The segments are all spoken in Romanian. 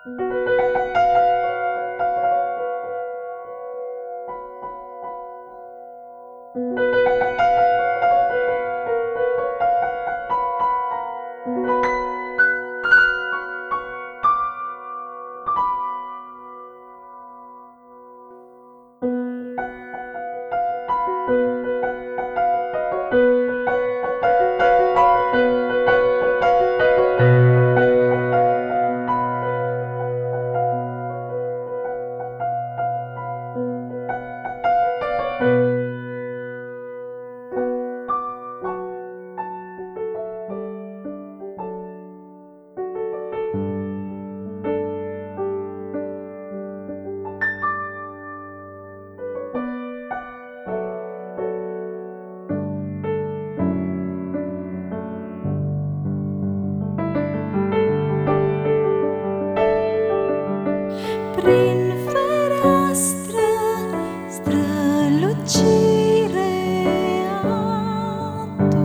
Prin fereastră strălucirea tu,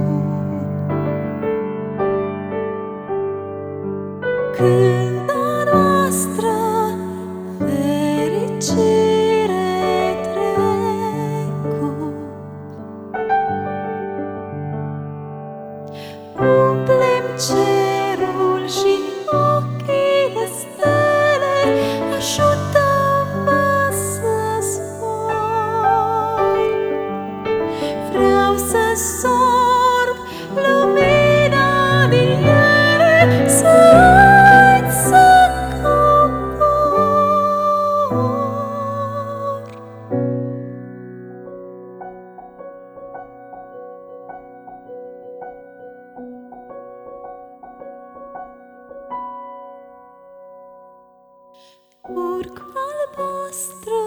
când a noastră fericire trecut, umplem cerul și ochii de stele. Ajută-mă să zbor, vreau să sorb lumina din ele, să cobor. Urc albastră